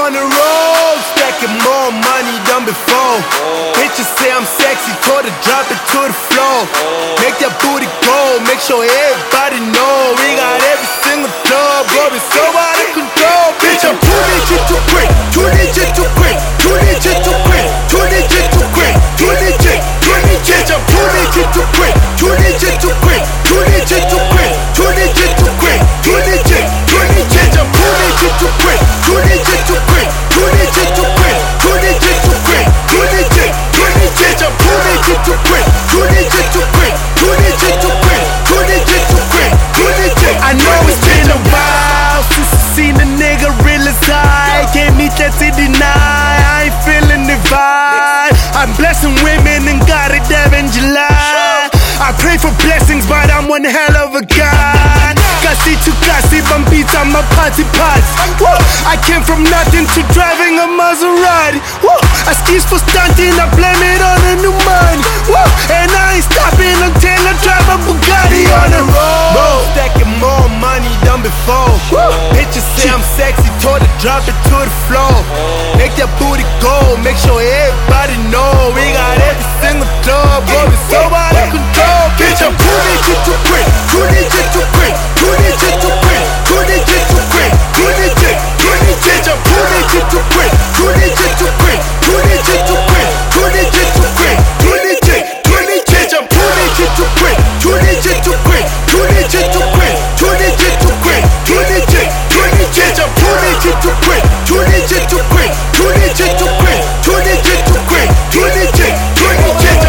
on the road, stacking more money than before. Bitches say I'm sexy, told her drop it to the floor. Make that booty go, make sure everybody know. We got every single club going so out of control. Bitch, I'm too legit to quit, too legit to quit, too legit to quit, too legit to quit, too legit, too legit. I'm too legit to quit, too legit to quit, too legit to quit, too legit to quit, too legit, too legit. I'm too legit to quit, too legit to quit, too legit to quit, too legit to quit, too legit, too legit. I'm too legit to quit, too legit to quit, too legit to quit, too legit to quit, too legit. I know it's been a while since I seen a nigga real as I can't meet that to deny. I ain't feeling the vibe. I'm blessing women and got it there in July. I pray for blessings, but I'm one hell of a guy. Kasi to kasi, bambita, my party parts. I came from nothing to driving a Maserati. I skis for stunting, I blame it on a new money. And I ain't stopping until I drive a Bugatti on the road. Stacking more money than before. Bitches say I'm sexy, told her drop it to the floor. Make that booty go, make sure everybody know. We got every single club going so out of control. Bitch, I'm too legit to quit, too legit to quit, too legit to quit, too legit to quit, too legit, too legit. I'm too legit to quit, too legit to quit, too legit to quit, too legit to quit, too legit, too legit. I'm too legit to quit, too legit to quit, too legit to quit, too legit to quit, too legit, too legit. I'm too legit to quit, too legit to quit, too legit to quit, too legit to quit, too legit, too legit.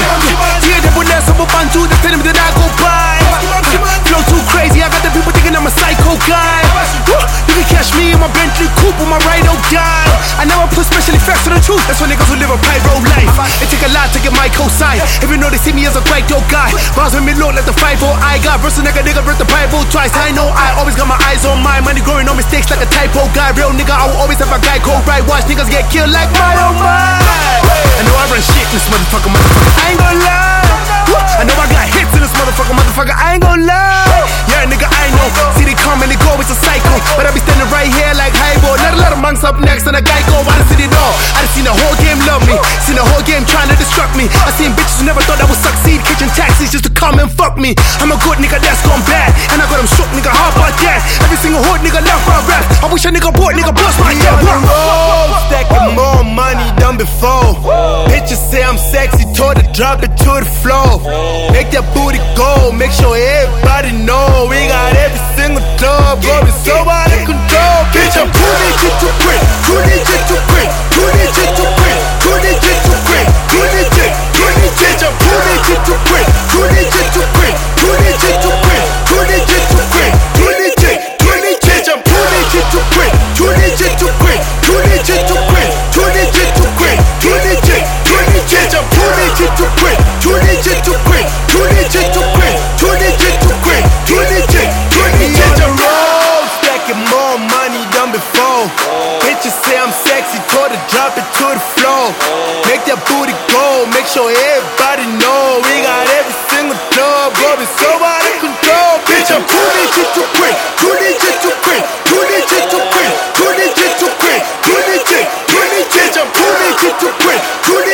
I'm to the film that I go by. Flow too crazy, I got the people thinking I'm a psycho guy. You can catch me in my Bentley coupe with my ride or die. I never put special effects on the truth. That's for niggas who live a pyro life. It take a lot to get my cosign. Even though they see me as a quite dope guy. Bars with me look like the 5-0 I got. Versus nigga read the Bible twice. I know I always got my eyes on mine. Money growing on mistakes like a typo guy. Real nigga, I will always have a guy code right. Watch niggas get killed like my oh my. I know I run shit in this motherfucker. I ain't gonna lie. I know I got hits in this motherfucker, I ain't gon' lie. Yeah, nigga, I know. See they come and they go, it's a cycle. But I be standing right here like Hybo. Let a lot of monks up next and a guy go. I done seen it all. I done seen the whole game love me. Seen the whole game trying to destruct me. I seen bitches who never thought I would succeed. Kitchen taxis just to come and fuck me. I'm a good nigga that's gone bad. And I got them shook, nigga, how about that? Every single hood nigga left my rap. I wish a nigga bought, nigga bust my head. Stacking more money than before. Bitches say I'm sexy, told her drop it to the floor. Make that booty go, make sure everybody know. We got every single club going so out of control. Bitch, I'm too legit to quit, too legit to quit, too legit to quit, too legit to quit, too legit, too legit. I'm too legit to quit, too legit to quit, too legit to quit, too legit to quit, too legit, too legit. I'm too legit to quit, too legit to quit, too legit to quit, too legit to quit, too legit, too legit. I'm too legit to quit, too legit to quit, too legit to quit, too legit to quit, too legit, too legit. I'm road, stacking more money than before. Bitches say I'm sexy, told her drop it to the floor. Make that booty go, make sure everybody know. We got every single club going so out of control. Bitch, I'm too legit to quit, too legit to quit, too legit to quit, too legit to quit, too legit, too legit. I'm too legit to quit, too legit.